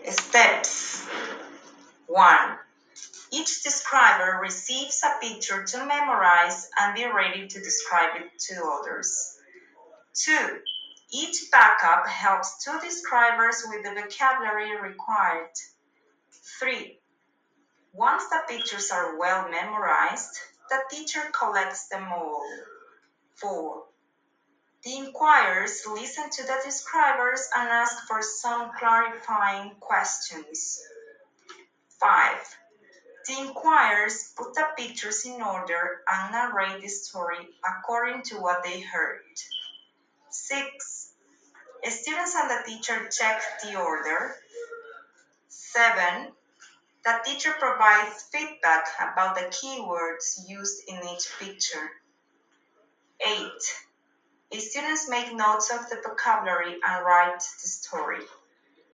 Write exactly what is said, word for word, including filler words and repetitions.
Steps. one. Each describer receives a picture to memorize and be ready to describe it to others. two. Each backup helps two describers with the vocabulary required. three. Once the pictures are well memorized, the teacher collects them all. four. The inquirers listen to the describers and ask for some clarifying questions. five. The inquirers put the pictures in order and narrate the story according to what they heard. six. Students and the teacher check the order. seven. The teacher provides feedback about the keywords used in each picture. eight. Students make notes of the vocabulary and write the story.